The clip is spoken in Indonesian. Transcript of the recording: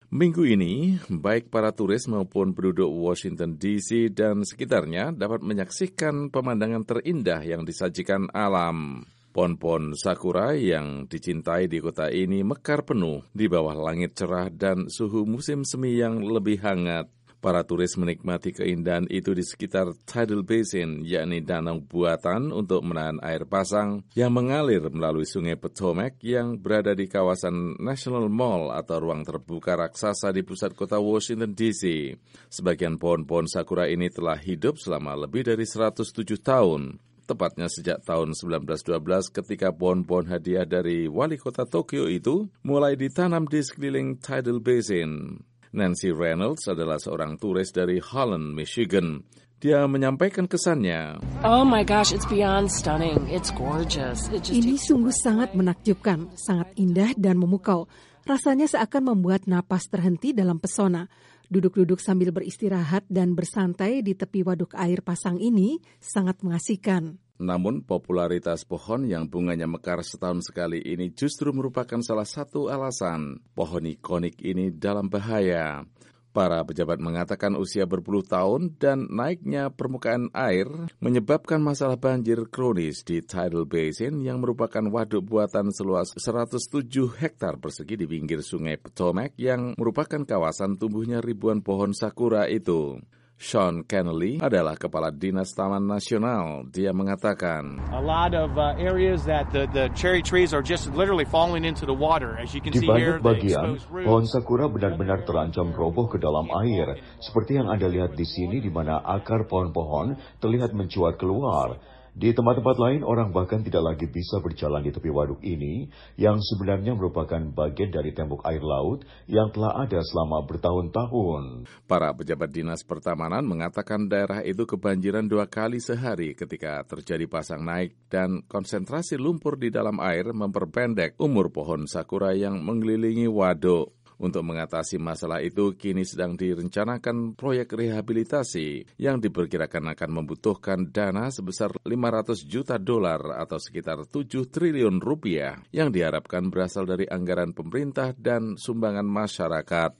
Minggu ini, baik para turis maupun penduduk Washington DC dan sekitarnya dapat menyaksikan pemandangan terindah yang disajikan alam. Pohon-pohon sakura yang dicintai di kota ini mekar penuh di bawah langit cerah dan suhu musim semi yang lebih hangat. Para turis menikmati keindahan itu di sekitar Tidal Basin, yakni danau buatan untuk menahan air pasang yang mengalir melalui sungai Potomac yang berada di kawasan National Mall atau ruang terbuka raksasa di pusat kota Washington DC. Sebagian pohon-pohon sakura ini telah hidup selama lebih dari 107 tahun. Tepatnya sejak tahun 1912 ketika pohon-pohon hadiah dari wali kota Tokyo itu mulai ditanam di sekeliling Tidal Basin. Nancy Reynolds adalah seorang turis dari Holland, Michigan. Dia menyampaikan kesannya. Oh my gosh, it's beyond stunning. It's gorgeous. Ini sungguh sangat menakjubkan, sangat indah dan memukau. Rasanya seakan membuat napas terhenti dalam pesona. Duduk-duduk sambil beristirahat dan bersantai di tepi waduk air pasang ini sangat mengasihkan. Namun popularitas pohon yang bunganya mekar setahun sekali ini justru merupakan salah satu alasan pohon ikonik ini dalam bahaya. Para pejabat mengatakan usia berpuluh tahun dan naiknya permukaan air menyebabkan masalah banjir kronis di Tidal Basin yang merupakan waduk buatan seluas 107 hektar persegi di pinggir sungai Potomac yang merupakan kawasan tumbuhnya ribuan pohon sakura itu. Sean Kennelly adalah Kepala Dinas Taman Nasional. Dia mengatakan, a lot of areas that the cherry trees are just literally falling into the water. As you can Di see here, banyak bagian, pohon sakura benar-benar terancam roboh ke dalam air. Seperti yang Anda lihat di sini, di mana akar pohon-pohon terlihat mencuat keluar. Di tempat-tempat lain, orang bahkan tidak lagi bisa berjalan di tepi waduk ini, yang sebenarnya merupakan bagian dari tembok air laut yang telah ada selama bertahun-tahun. Para pejabat dinas pertamanan mengatakan daerah itu kebanjiran 2 kali sehari ketika terjadi pasang naik dan konsentrasi lumpur di dalam air memperpendek umur pohon sakura yang mengelilingi waduk. Untuk mengatasi masalah itu, kini sedang direncanakan proyek rehabilitasi yang diperkirakan akan membutuhkan dana sebesar $500 juta atau sekitar 7 triliun rupiah yang diharapkan berasal dari anggaran pemerintah dan sumbangan masyarakat.